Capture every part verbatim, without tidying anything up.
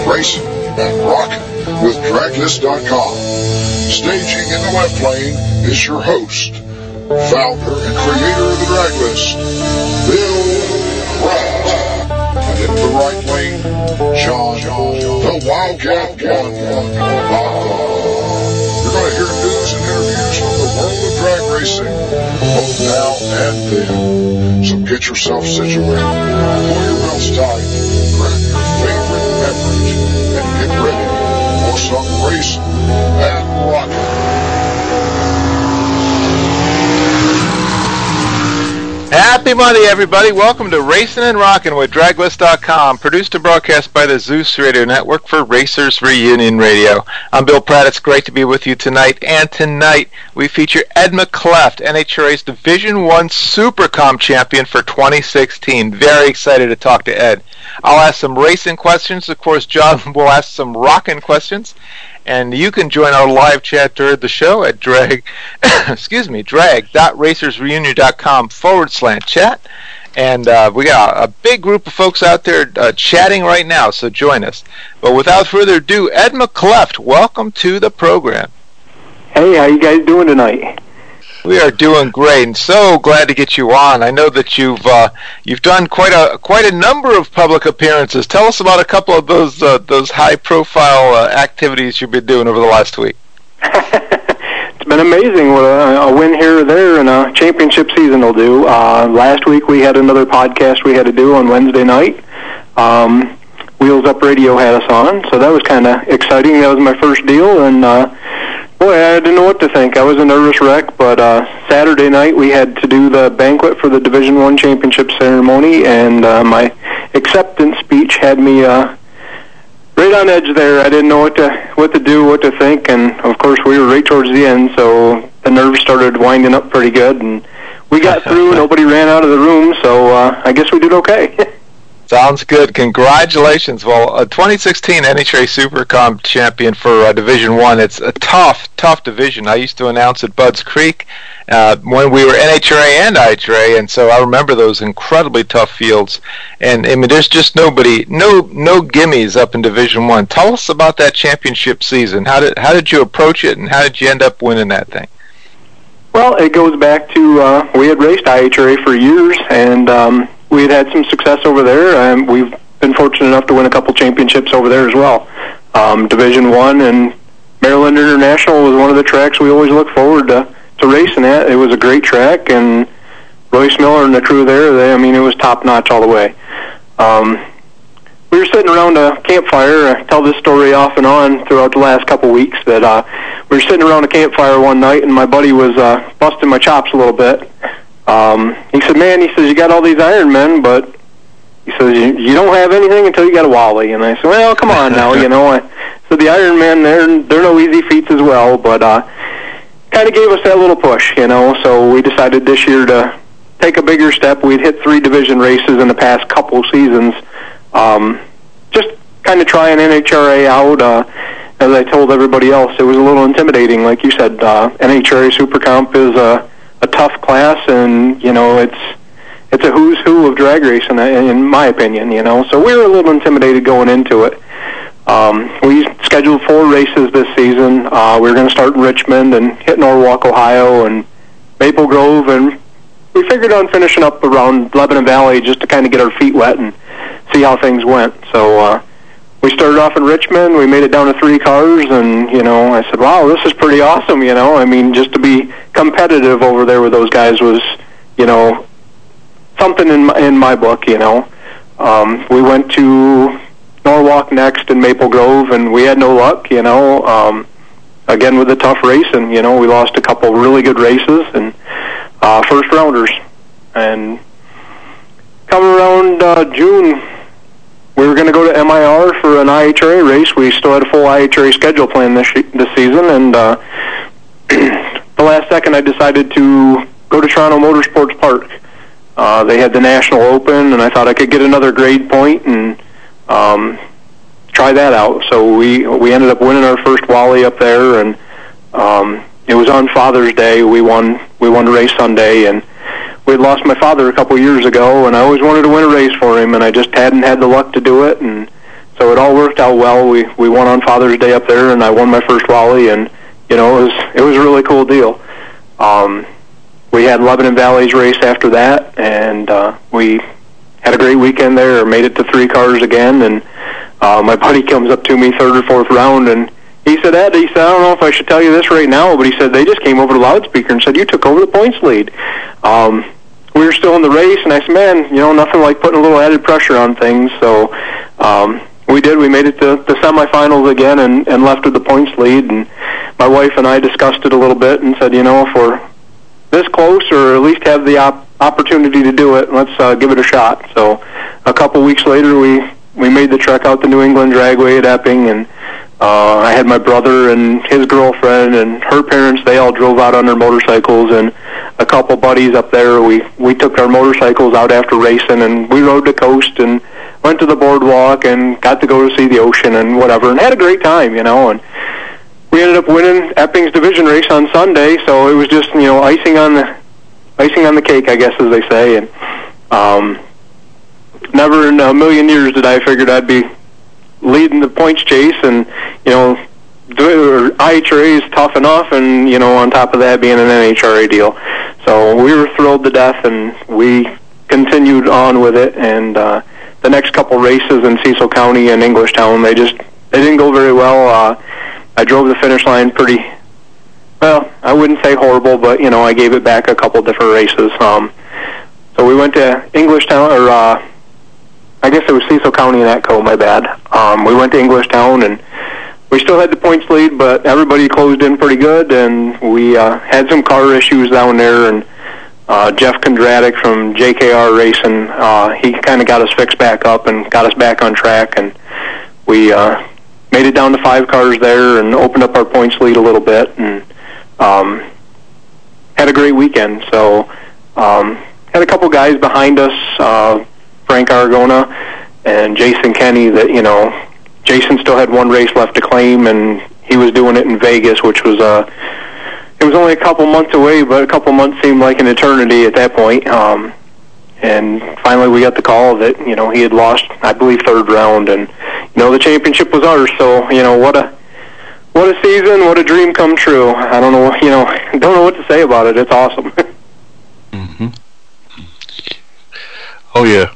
racing and rocking with drag list dot com. Staging in the left lane is your host, founder and creator of the Drag List, Bill Pratt. And in the right lane, John, the Wildcat One. You're going to hear news and interviews from the world of drag racing, both now and then. So get yourself situated, pull your belts tight, grab your favorite beverage, and get ready for some racing and rocking. Happy Monday, everybody. Welcome to Racing and Rockin' with drag list dot com, produced and broadcast by the Zeus Radio Network for Racers Reunion Radio. I'm Bill Pratt. It's great to be with you tonight. And tonight, we feature Ed McCleft, N H R A's Division One SuperCom champion for twenty sixteen. Very excited to talk to Ed. I'll ask some racing questions. Of course, John will ask some rockin' questions. And you can join our live chat during the show at drag, excuse me, drag.racersreunion.com forward slant chat. And uh, we got a big group of folks out there uh, chatting right now, so join us. But without further ado, Ed McCleft, welcome to the program. Hey, how you guys doing tonight? We are doing great, and so glad to get you on. I know that you've uh, you've done quite a quite a number of public appearances. Tell us about a couple of those uh, those high profile uh, activities you've been doing over the last week. It's been amazing what a, a win here or there and a championship season will do. Uh, last week we had another podcast we had to do on Wednesday night. Um, Wheels Up Radio had us on, so that was kind of exciting. That was my first deal, and uh, boy, I didn't know what to think. I was a nervous wreck, but uh, Saturday night we had to do the banquet for the Division One championship ceremony, and uh, my acceptance speech had me uh, right on edge there. I didn't know what to what to do, what to think, and of course we were right towards the end, so the nerves started winding up pretty good, and we got through. Nobody ran out of the room, so uh, I guess we did okay. Sounds good. Congratulations. Well, a twenty sixteen N H R A SuperCom champion for uh, Division One. It's a tough, tough division. I used to announce at Budds Creek uh, when we were N H R A and I H R A, and so I remember those incredibly tough fields. And I mean, there's just nobody, no, no gimmies up in Division One. Tell us about that championship season. How did how did you approach it, and how did you end up winning that thing? Well, it goes back to uh, we had raced I H R A for years, and um, we had had some success over there, and we've been fortunate enough to win a couple championships over there as well. Um, Division One and Maryland International was one of the tracks we always look forward to, to racing at. It was a great track, and Royce Miller and the crew there, they, I mean, it was top-notch all the way. Um, we were sitting around a campfire. I tell this story off and on throughout the last couple weeks, that uh, we were sitting around a campfire one night, and my buddy was uh, busting my chops a little bit. Um, he said, man, he says, you got all these Iron Men, but he says, you, you don't have anything until you got a Wally. And I said, well, come on now, you know. I said, the Iron Men, they're, they're no easy feats as well, but uh, kind of gave us that little push, you know. So we decided this year to take a bigger step. We'd hit three division races in the past couple seasons. Um, just kind of try an N H R A out. Uh, as I told everybody else, it was a little intimidating. Like you said, uh, N H R A SuperComp is a... a tough class, and you know it's it's a who's who of drag racing, in my opinion. You know, so we were a little intimidated going into it. Um, we scheduled four races this season. Uh, we were going to start in Richmond and hit Norwalk, Ohio, and Maple Grove, and we figured on finishing up around Lebanon Valley just to kind of get our feet wet and see how things went. So uh, we started off in Richmond. We made it down to three cars, and, you know, I said, wow, this is pretty awesome, you know. I mean, just to be competitive over there with those guys was, you know, something in my, in my book, you know. Um, we went to Norwalk next and Maple Grove, and we had no luck, you know. Um, again, with the tough racing, you know, we lost a couple really good races and uh, first rounders. And coming around uh, June, we were going to go to M I R for an I H R A race. We still had a full I H R A schedule planned this this season, and uh, the last second I decided to go to Toronto Motorsports Park. Uh, they had the National Open, and I thought I could get another grade point and um, try that out. So we we ended up winning our first Wally up there, and um, it was on Father's Day. We won we won race Sunday, and we had lost my father a couple years ago, and I always wanted to win a race for him, and I just hadn't had the luck to do it. And so it all worked out well. We we won on Father's Day up there, and I won my first Wally, and you know it was it was a really cool deal. Um, we had Lebanon Valley's race after that, and uh, we had a great weekend there. Made it to three cars again, and uh, my buddy comes up to me third or fourth round, and he said, Ed, he said, I don't know if I should tell you this right now, but he said they just came over the loudspeaker and said you took over the points lead. Um, we were still in the race, and I said, man, you know, nothing like putting a little added pressure on things. So um, we did. We made it to the semifinals again and, and left with the points lead. And my wife and I discussed it a little bit and said, you know, if we're this close, or at least have the op- opportunity to do it, let's uh, give it a shot. So a couple weeks later, we, we made the trek out to New England Dragway at Epping, and Uh, I had my brother and his girlfriend and her parents. They all drove out on their motorcycles, and a couple buddies up there. We we took our motorcycles out after racing, and we rode the coast and went to the boardwalk and got to go to see the ocean and whatever, and had a great time, you know. And we ended up winning Epping's division race on Sunday, so it was just, you know, icing on the icing on the cake, I guess, as they say. And um, never in a million years did I figured I'd be leading the points chase, and you know, I H R A is tough enough, and you know, on top of that being an N H R A deal. So we were thrilled to death, and we continued on with it. And uh, the next couple races in Cecil County and Englishtown, they just they didn't go very well. Uh, I drove the finish line pretty well. I wouldn't say horrible, but you know, I gave it back a couple different races. Um, so we went to Englishtown, or uh, I guess it was Cecil County and Atco, my bad. Um, we went to Englishtown, and we still had the points lead, but everybody closed in pretty good, and we uh, had some car issues down there, and uh, Jeff Kondratic from J K R Racing, uh, he kind of got us fixed back up and got us back on track, and we uh, made it down to five cars there and opened up our points lead a little bit, and um, had a great weekend. So um, had a couple guys behind us, uh, Frank Argona and Jason Kenny, that, you know, Jason still had one race left to claim, and he was doing it in Vegas, which was, uh, it was only a couple months away, but a couple months seemed like an eternity at that point. Um, and finally we got the call that, you know, he had lost, I believe, third round, and, you know, the championship was ours. So, you know, what a, what a season, what a dream come true. I don't know, you know, don't know what to say about it. It's awesome. Mm-hmm. Oh, yeah.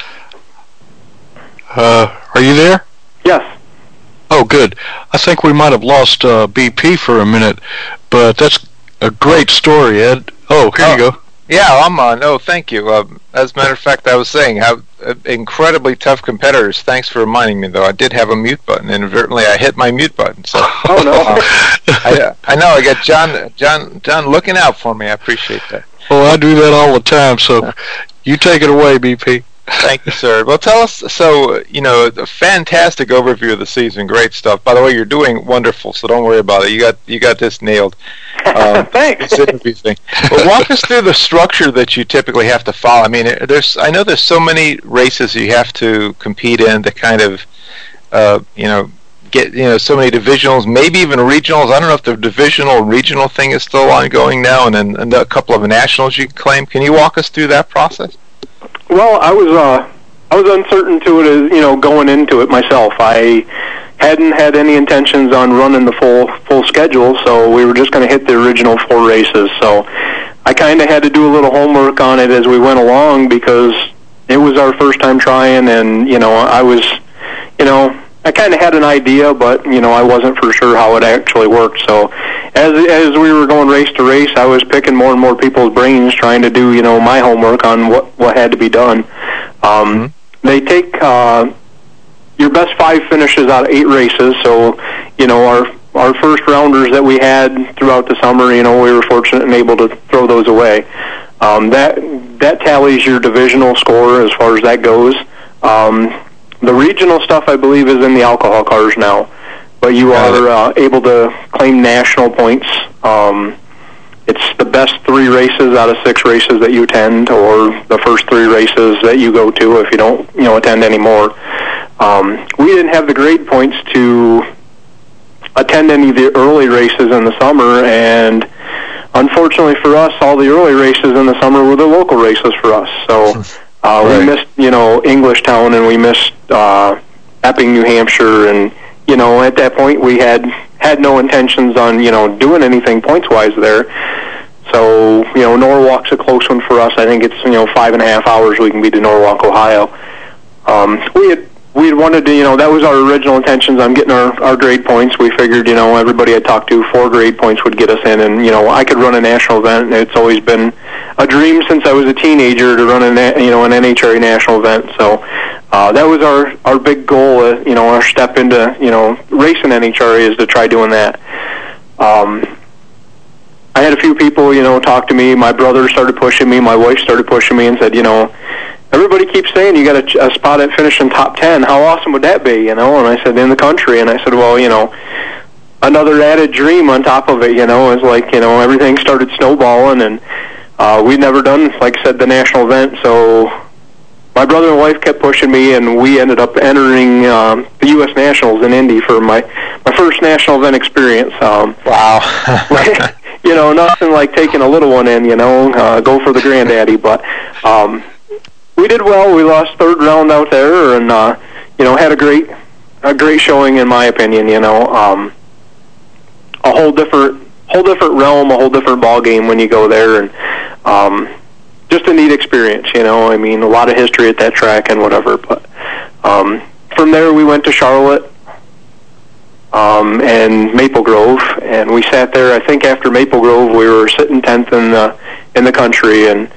Uh, are you there? Yes. Oh, good. I think we might have lost uh, B P for a minute, but that's a great story, Ed. Oh, here oh, you go. Yeah, I'm on. Oh, thank you. Uh, as a matter of fact, I was saying how uh, incredibly tough competitors. Thanks for reminding me, though. I did have a mute button, and inadvertently I hit my mute button. So, oh no! uh, I, I know. I got John, John, John looking out for me. I appreciate that. Well, I do that all the time. So, you take it away, B P. Thank you, sir. Well, tell us, so, you know, a fantastic overview of the season. Great stuff. By the way, you're doing wonderful, so don't worry about it. You got you got this nailed. Um, Thanks. This interview thing. But walk us through the structure that you typically have to follow. I mean, there's I know there's so many races you have to compete in to kind of, uh, you know, get, you know, so many divisionals, maybe even regionals. I don't know if the divisional regional thing is still ongoing now, and then and a couple of nationals you can claim. Can you walk us through that process? Well, I was uh, I was uncertain to it, as you know, going into it myself. I hadn't had any intentions on running the full full schedule, so we were just going to hit the original four races. So I kind of had to do a little homework on it as we went along, because it was our first time trying, and you know, I was, you know, I kind of had an idea, but you know, I wasn't for sure how it actually worked. So as as we were going race to race, I was picking more and more people's brains, trying to do, you know, my homework on what what had to be done. Um, mm-hmm. They take uh, your best five finishes out of eight races. So, you know, our our first rounders that we had throughout the summer, you know, we were fortunate and able to throw those away. Um, that that tallies your divisional score as far as that goes. Um, the regional stuff, I believe, is in the alcohol cars now, but you are uh, able to claim national points. Um, it's the best three races out of six races that you attend, or the first three races that you go to if you don't, you know, attend anymore. Um, we didn't have the grade points to attend any of the early races in the summer, and unfortunately for us, all the early races in the summer were the local races for us. So uh, right. we missed, you know, Englishtown, and we missed uh, Epping, New Hampshire, and you know, at that point we had had no intentions on you know doing anything points wise there. So you know, Norwalk's a close one for us. I think it's you know five and a half hours we can be to Norwalk, Ohio. Um, we had we had wanted to you know that was our original intentions on getting our our grade points. We figured you know everybody I talked to, four grade points would get us in, and you know I could run a national event. And it's always been a dream since I was a teenager to run a you know an N H R A national event. So uh, that was our our big goal. Uh, you know our step into you know racing N H R A is to try doing that. Um, I had a few people you know talk to me. My brother started pushing me. My wife started pushing me and said you know. Everybody keeps saying you got a, a spot at finishing top ten. How awesome would that be, you know? And I said, in the country. And I said, well, you know, another added dream on top of it, you know, is like, you know, everything started snowballing. And uh, we'd never done, like I said, the national event. So my brother and wife kept pushing me, and we ended up entering um, the U S Nationals in Indy for my, my first national event experience. Um, wow. You know, nothing like taking a little one in, you know, uh, go for the granddaddy. But... Um, we did well. We lost third round out there, and uh, you know had a great, a great showing in my opinion. You know, um, a whole different, whole different realm, a whole different ball game when you go there, and um, just a neat experience. You know, I mean, a lot of history at that track and whatever. But um, from there, we went to Charlotte um, and Maple Grove, and we sat there. I think after Maple Grove, we were sitting tenth in the in the country, and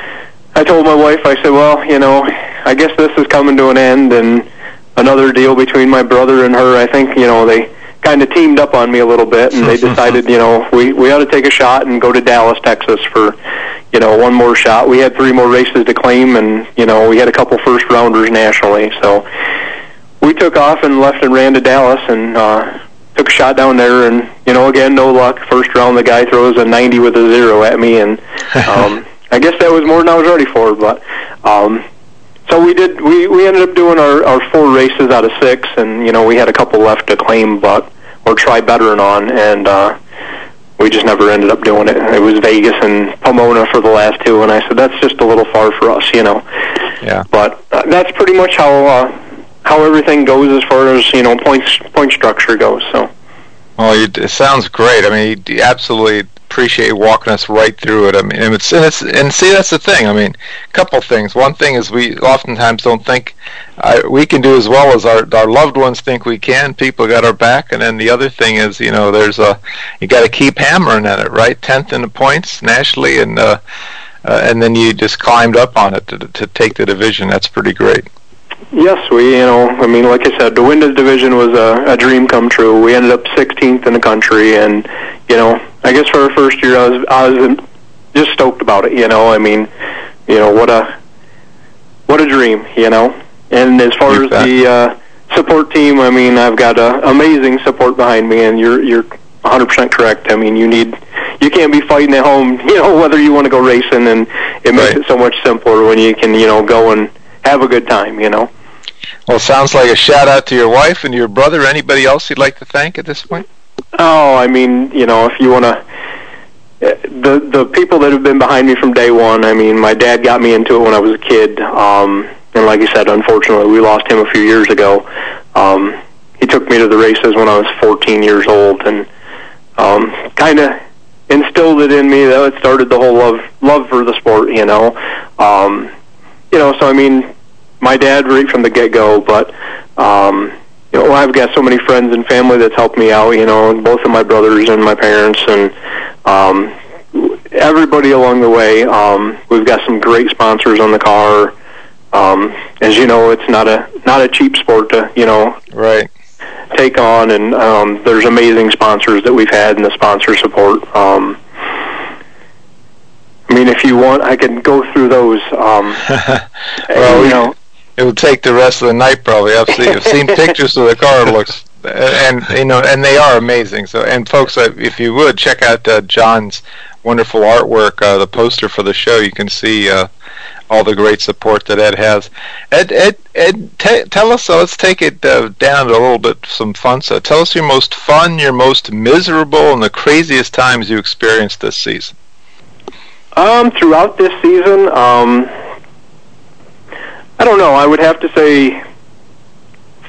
I told my wife, I said, well, you know, I guess this is coming to an end, and another deal between my brother and her. I think, you know, they kind of teamed up on me a little bit, and they decided, you know, we, we ought to take a shot and go to Dallas, Texas for, you know, one more shot. We had three more races to claim, and, you know, we had a couple first-rounders nationally. So we took off and left and ran to Dallas and uh, took a shot down there, and, you know, again, no luck. First round, the guy throws a ninety with a zero at me, and... Um, I guess that was more than I was ready for, but um, so we did. We, we ended up doing our, our four races out of six, and you know we had a couple left to claim, but or try veteran on, and uh, we just never ended up doing it. It was Vegas and Pomona for the last two, and I said that's just a little far for us, you know. Yeah. But uh, that's pretty much how uh, how everything goes as far as you know points point structure goes. So. Well, you, it sounds great. I mean, you absolutely appreciate walking us right through it. I mean, and it's, and it's and see that's the thing. I mean, a couple things. One thing is we oftentimes don't think uh, we can do as well as our our loved ones think we can. People got our back, and then the other thing is, you know, there's a you got to keep hammering at it, right? Tenth in the points nationally, and uh, uh, and then you just climbed up on it to to take the division. That's pretty great. Yes, we, you know, I mean, like I said, to win the division was a, a dream come true. We ended up sixteenth in the country, and, you know, I guess for our first year, I was, I was just stoked about it, you know, I mean, you know, what a, what a dream, you know, and as far as the uh, support team, I mean, I've got uh, amazing support behind me, and you're, you're one hundred percent correct. I mean, you need, you can't be fighting at home, you know, whether you want to go racing, and it makes right. it so much simpler when you can, you know, go and have a good time, you know. Well, it sounds like a shout-out to your wife and your brother. Anybody else you'd like to thank at this point? Oh, I mean, you know, if you want to... The the people that have been behind me from day one, I mean, my dad got me into it when I was a kid. Um, and like I said, unfortunately, we lost him a few years ago. Um, he took me to the races when I was fourteen years old, and um, kind of instilled it in me. That it started the whole love, love for the sport, you know. Um, you know, so, I mean... My dad right from the get-go, but um, you know, I've got so many friends and family that's helped me out. You know, both of my brothers and my parents, and um, everybody along the way. Um, we've got some great sponsors on the car. Um, as you know, it's not a not a cheap sport to you know right take on, and um, there's amazing sponsors that we've had and the sponsor support. Um, I mean, if you want, I can go through those. Um, well, you know. It would take the rest of the night probably. I've seen, I've seen pictures of the car. It looks, and you know, and they are amazing. So, and folks, if you would check out uh, John's wonderful artwork, uh, the poster for the show, you can see uh, all the great support that Ed has. Ed, Ed, Ed, t- tell us. So let's take it uh, down to a little bit some fun. So, tell us your most fun, your most miserable, and the craziest times you experienced this season. Um, throughout this season, um. I don't know. I would have to say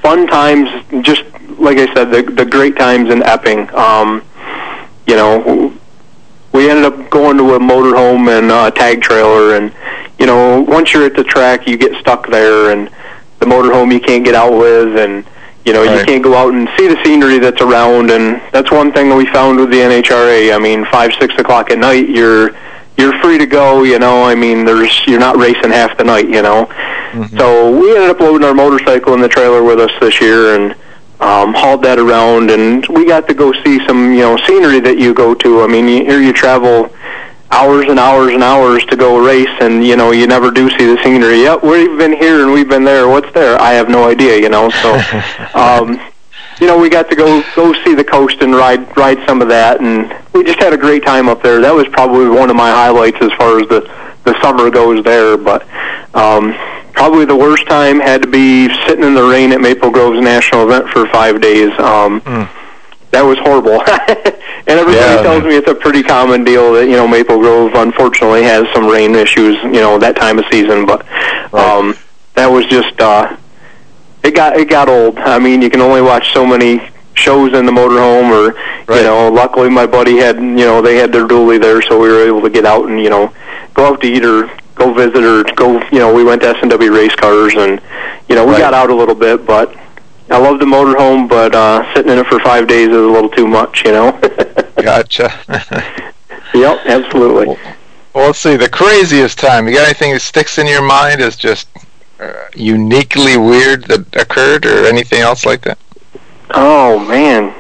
fun times, just like I said, the the great times in Epping. Um, you know, we ended up going to a motorhome and a tag trailer, and you know, once you're at the track, you get stuck there, and the motorhome you can't get out with, and you know, right. you can't go out and see the scenery that's around, and that's one thing that we found with the N H R A. I mean, five, six o'clock at night, you're you're free to go. You know, I mean, there's you're not racing half the night. You know, mm-hmm. So we ended up loading our motorcycle in the trailer with us this year, and um, hauled that around, and we got to go see some, you know, scenery that you go to. I mean, you, here you travel hours and hours and hours to go race, and you know, you never do see the scenery. Yep, we've been here and we've been there. What's there? I have no idea. You know, so um, you know, we got to go go see the coast and ride ride some of that, and we just had a great time up there. That was probably one of my highlights as far as the the summer goes there. But um, probably the worst time had to be sitting in the rain at Maple Grove's national event for five days. Um, mm. That was horrible. And everybody yeah, tells man. me it's a pretty common deal that, you know, Maple Grove unfortunately has some rain issues, you know, that time of season. But um, right. that was just, uh, it got it got old. I mean, you can only watch so many shows in the motorhome, or, right. you know, luckily my buddy had, you know, they had their dually there, so we were able to get out and, you know, go out to eat or go visit or go, you know, we went to S and W Race Cars, and, you know, we right. got out a little bit, but I love the motorhome, but uh, sitting in it for five days is a little too much, you know. Gotcha. Yep, absolutely. Well, well, let's see. The craziest time. You got anything that sticks in your mind as just uh, uniquely weird that occurred, or anything else like that? Oh man,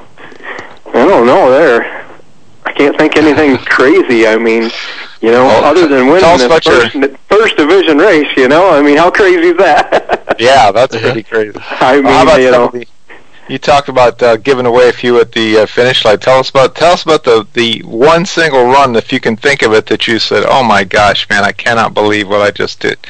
I don't know. There, I can't think anything crazy. I mean, you know, well, other than winning the first, your... first division race, you know. I mean, how crazy is that? Yeah, that's pretty crazy. I mean, well, how about you know, the, you talked about uh, giving away a few at the uh, finish line. Tell us about tell us about the the one single run, if you can think of it, that you said, "Oh my gosh, man, I cannot believe what I just did."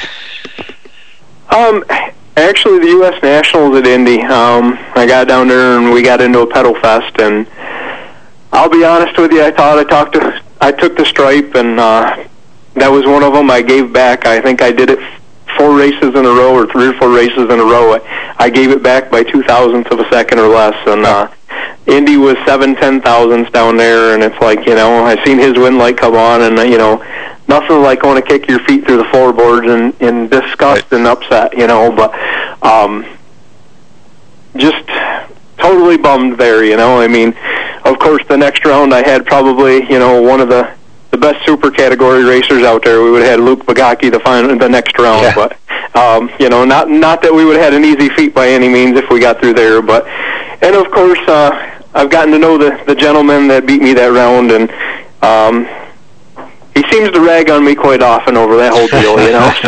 Um, actually, the U S Nationals at Indy. Um, I got down there and we got into a pedal fest, and I'll be honest with you, I thought I talked to I took the stripe, and uh, that was one of them. I gave back. I think I did it four races in a row, or three or four races in a row. I, I gave it back by two thousandths of a second or less, and uh, Indy was seven ten thousandths down there, and it's like, you know, I seen his win light come on, and uh, you know, nothing like going to kick your feet through the floorboards in, in disgust right. and upset, you know, but um, just totally bummed there, you know. I mean, of course, the next round I had probably, you know, one of the the best super category racers out there. We would have had Luke Bagaki the final, the next round, yeah. but um, you know, not not that we would have had an easy feat by any means if we got through there. But and of course, uh, I've gotten to know the the gentleman that beat me that round, and um, he seems to rag on me quite often over that whole deal, you know.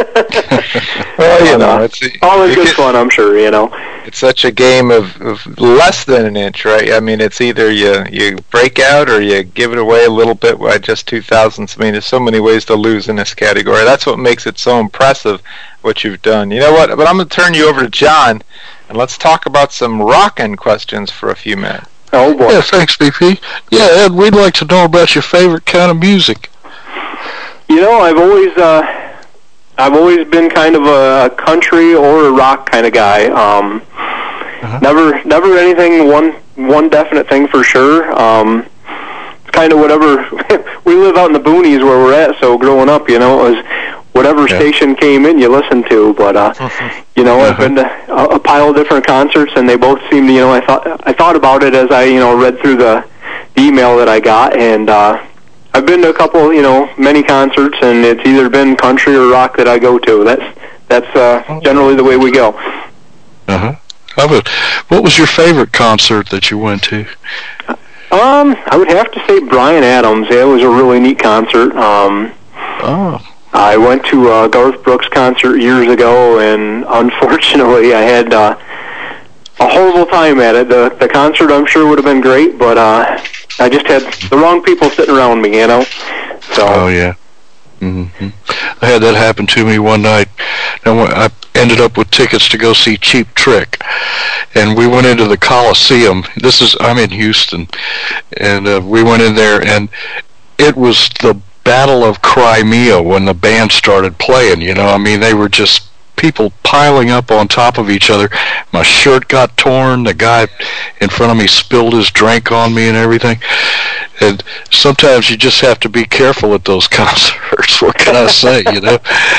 So, well, you know, it's all in good fun, I'm sure, you know. It's such a game of, of less than an inch, right? I mean, it's either you you break out or you give it away a little bit by just two thousandths. I mean, there's so many ways to lose in this category. That's what makes it so impressive, what you've done. You know what? But I'm going to turn you over to John, and let's talk about some rockin' questions for a few minutes. Oh, boy. Yeah, thanks, B P. Yeah, Ed, we'd like to know about your favorite kind of music. You know, I've always uh, I've always been kind of a country or a rock kind of guy. Um, uh-huh. Never, never anything one one definite thing for sure. Um, it's kind of whatever. We live out in the boonies where we're at, so growing up, you know, it was whatever yeah. station came in, you listened to. But uh, you know, uh-huh. I've been to a, a pile of different concerts, and they both seem to, you know, I thought I thought about it as I, you know, read through the, the email that I got, and. Uh, I've been to a couple, you know, many concerts, and it's either been country or rock that I go to. That's that's uh, generally the way we go. Uh huh. What was your favorite concert that you went to? Um, I would have to say Bryan Adams. Yeah, it was a really neat concert. Um, oh. I went to a Garth Brooks concert years ago, and unfortunately, I had uh, a horrible time at it. The the concert, I'm sure, would have been great, but. Uh, I just had the wrong people sitting around me, you know. So. Oh yeah. Mm-hmm. I had that happen to me one night. And I ended up with tickets to go see Cheap Trick, and we went into the Coliseum. This is I'm in Houston, and uh, we went in there, and it was the Battle of Crimea when the band started playing. You know, I mean, they were just people piling up on top of each other. My shirt got torn. The guy in front of me spilled his drink on me and everything. And sometimes you just have to be careful at those concerts. What can I say, you know?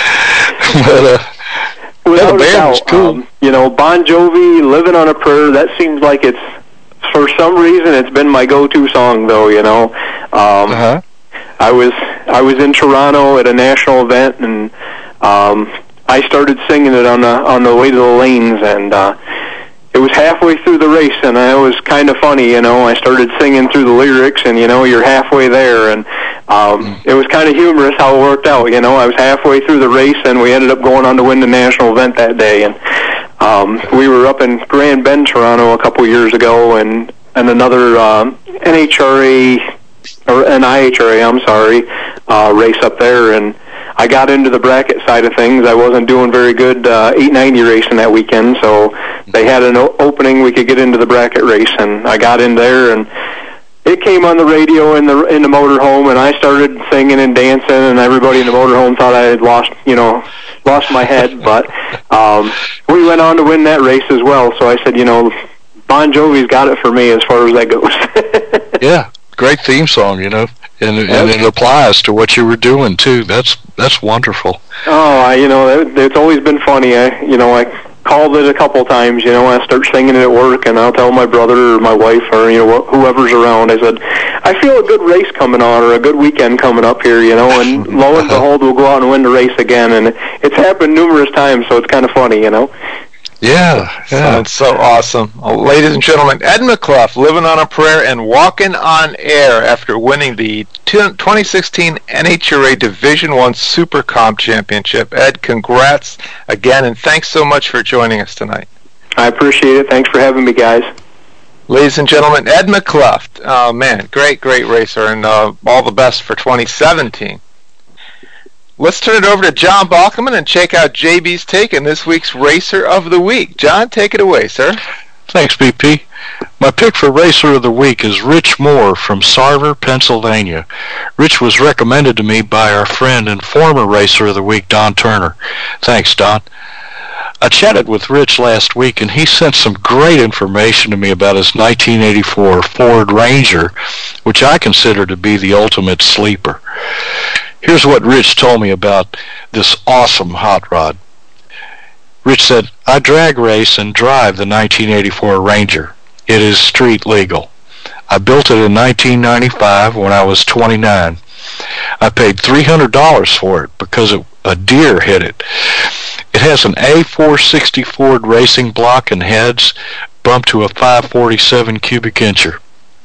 But, uh, Without yeah, the a band doubt, was cool. Um, you know, Bon Jovi, Living on a Prayer, that seems like it's, for some reason, it's been my go-to song, though, you know. Um, uh-huh. I was I was in Toronto at a national event, and um, I started singing it on the on the way to the lanes, and uh, it was halfway through the race, and it was kind of funny, you know. I started singing through the lyrics, and you know, you're halfway there, and um, it was kind of humorous how it worked out. You know, I was halfway through the race, and we ended up going on to win the national event that day, and um, we were up in Grand Bend, Toronto, a couple years ago, and and another uh, N H R A. or an I H R A, I'm sorry, uh, race up there, and I got into the bracket side of things. I wasn't doing very good uh, eight ninety racing that weekend, so they had an o- opening we could get into the bracket race, and I got in there, and it came on the radio in the in the motorhome, and I started singing and dancing, and everybody in the motorhome thought I had lost, you know, lost my head, but um, we went on to win that race as well, so I said, you know, Bon Jovi's got it for me as far as that goes. Yeah. Great theme song, you know, and, and it applies to what you were doing too. That's that's wonderful. Oh, I, you know, it, it's always been funny. I, you know, I called it a couple times. You know, I start singing it at work, and I'll tell my brother or my wife or you know whoever's around. I said, I feel a good race coming on or a good weekend coming up here. You know, and lo and behold, we'll go out and win the race again. And it's happened numerous times, so it's kind of funny, you know. Yeah, yeah. That's so awesome. Well, ladies and gentlemen, Ed McClough, Living on a Prayer and Walking on Air after winning the twenty sixteen N H R A Division One Super Comp Championship. Ed, congrats again, and thanks so much for joining us tonight. I appreciate it. Thanks for having me, guys. Ladies and gentlemen, Ed McClough. Oh, man, great, great racer, and uh, all the best for twenty seventeen. Let's turn it over to John Balkman and check out J B's take on this week's Racer of the Week. John, take it away, sir. Thanks, B P. My pick for Racer of the Week is Rich Moore from Sarver, Pennsylvania. Rich was recommended to me by our friend and former Racer of the Week, Don Turner. Thanks, Don. I chatted with Rich last week, and he sent some great information to me about his nineteen eighty-four Ford Ranger, which I consider to be the ultimate sleeper. Here's what Rich told me about this awesome hot rod. Rich said, I drag race and drive the nineteen eighty-four Ranger. It is street legal. I built it in nineteen ninety-five when I was twenty-nine. I paid three hundred dollars for it because it, a deer hit it. It has an A four sixty Ford racing block and heads bumped to a five forty-seven cubic incher.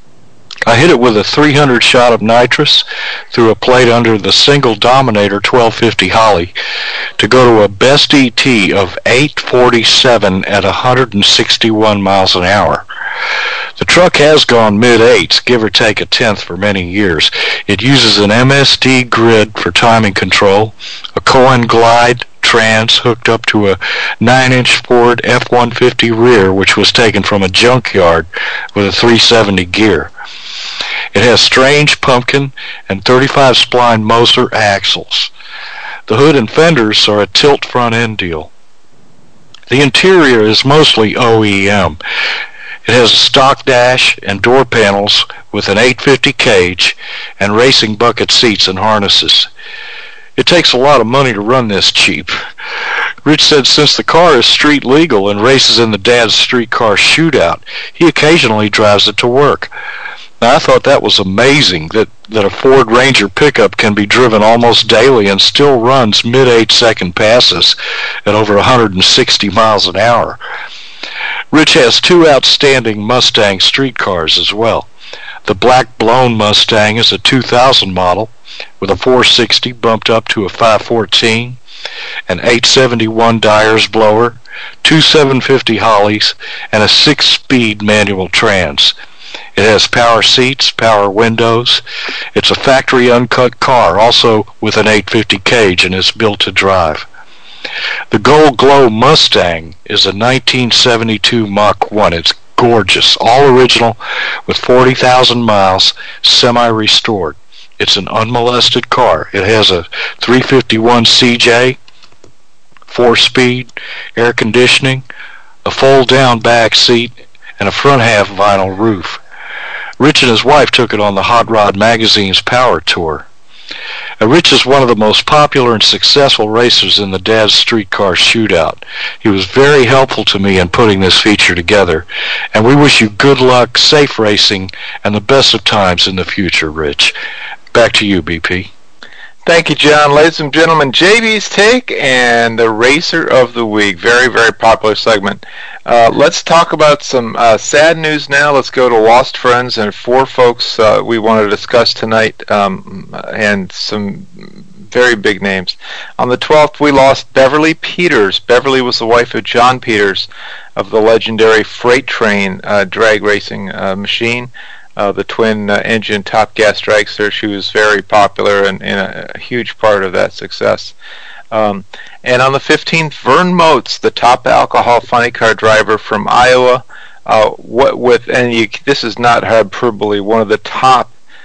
I hit it with a three hundred shot of nitrous through a plate under the single Dominator twelve fifty Holly to go to a best E T of eight forty-seven at one hundred sixty-one miles an hour. The truck has gone mid-eights, give or take a tenth, for many years. It uses an M S D grid for timing control, a Cohen Glide trans hooked up to a nine inch Ford F one fifty rear, which was taken from a junkyard with a three seventy gear. It has strange pumpkin and thirty-five spline Moser axles. The hood and fenders are a tilt front end deal. The interior is mostly O E M. It has a stock dash and door panels with an eight fifty cage and racing bucket seats and harnesses. It takes a lot of money to run this cheap. Rich said since the car is street legal and races in the Dad's Street Car Shootout, he occasionally drives it to work. Now, I thought that was amazing that, that a Ford Ranger pickup can be driven almost daily and still runs mid-eight second passes at over one hundred sixty miles an hour. Rich has two outstanding Mustang street cars as well. The Black Blown Mustang is a two thousand model with a four sixty bumped up to a five fourteen, an eight seventy-one Dyer's blower, two seven fifty Hollies, and a six-speed manual trans. It has power seats, power windows. It's a factory uncut car, also with an eight fifty cage, and is built to drive. The Gold Glow Mustang is a nineteen seventy-two Mach one. It's gorgeous, all original, with forty thousand miles, semi-restored. It's an unmolested car. It has a three fifty-one C J, four-speed, air conditioning, a fold-down back seat, and a front-half vinyl roof. Rich and his wife took it on the Hot Rod Magazine's Power Tour. Now, Rich is one of the most popular and successful racers in the Dad's Streetcar Shootout. He was very helpful to me in putting this feature together, and we wish you good luck, safe racing, and the best of times in the future, Rich. Back to you, B P. Thank you, John. Ladies and gentlemen, J B's Take and the Racer of the Week. Very, very popular segment. Uh, let's talk about some uh, sad news now. Let's go to Lost Friends and four folks uh, we want to discuss tonight, um, and some very big names. On the twelfth, we lost Beverly Peters. Beverly was the wife of John Peters of the legendary Freight Train uh, drag racing uh, machine. Uh, the twin-engine uh, top gas dragster. She was very popular and, and a, a huge part of that success. Um, and on the fifteenth, Vern Moats, the top alcohol funny car driver from Iowa, uh, what with and you, this is not hyperbole, one of the top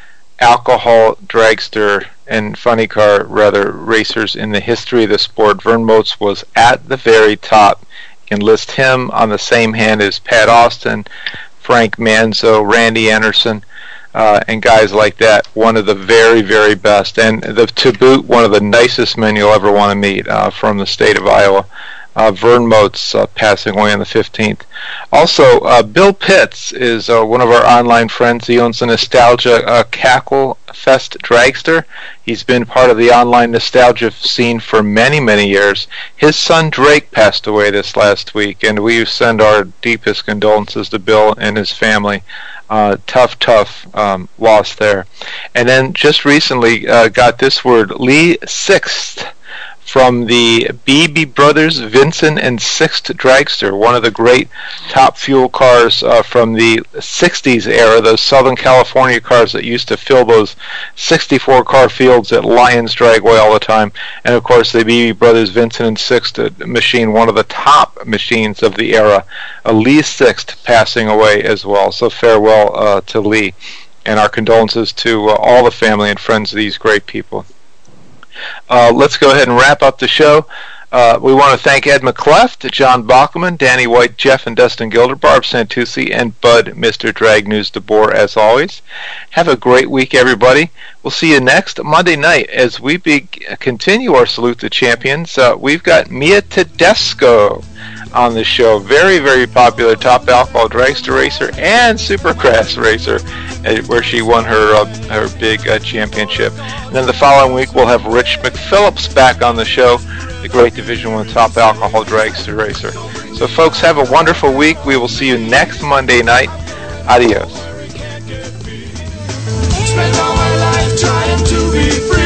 alcohol dragster and funny car rather racers in the history of the sport. Vern Moats was at the very top. You can list him on the same hand as Pat Austin, Frank Manzo, Randy Anderson, uh, and guys like that. One of the very, very best, and the, to boot, one of the nicest men you'll ever want to meet uh, from the state of Iowa. Uh, Vern Moats uh, passing away on the fifteenth. Also, uh, Bill Pitts is uh, one of our online friends. He owns the Nostalgia uh, Cackle Fest Dragster. He's been part of the online nostalgia scene for many, many years. His son Drake passed away this last week, and we send our deepest condolences to Bill and his family. Uh, tough, tough um, loss there. And then just recently uh, got this word, Lee Sixt, from the Beebe Brothers Vincent and Sixt Dragster, one of the great top fuel cars uh, from the sixties era, those Southern California cars that used to fill those sixty-four car fields at Lions Dragway all the time. And of course the Beebe Brothers Vincent and Sixt machine, one of the top machines of the era. Uh, Lee Sixt passing away as well, so farewell uh, to Lee, and our condolences to uh, all the family and friends of these great people. Uh, let's go ahead and wrap up the show. Uh, we want to thank Ed McCleft, John Bachman, Danny White, Jeff and Dustin Gilder, Barb Santucci, and Bud, Mister Drag News DeBoer, as always. Have a great week, everybody. We'll see you next Monday night as we be- continue our Salute the Champions. Uh, we've got Mia Tedesco on the show. Very, very popular top alcohol dragster racer and supercross racer, uh, where she won her uh, her big uh, championship. And then the following week we'll have Rich McPhillips back on the show, the great Division One top alcohol dragster racer. So folks, have a wonderful week. We will see you next Monday night. Adios. Spend all my life trying to be free.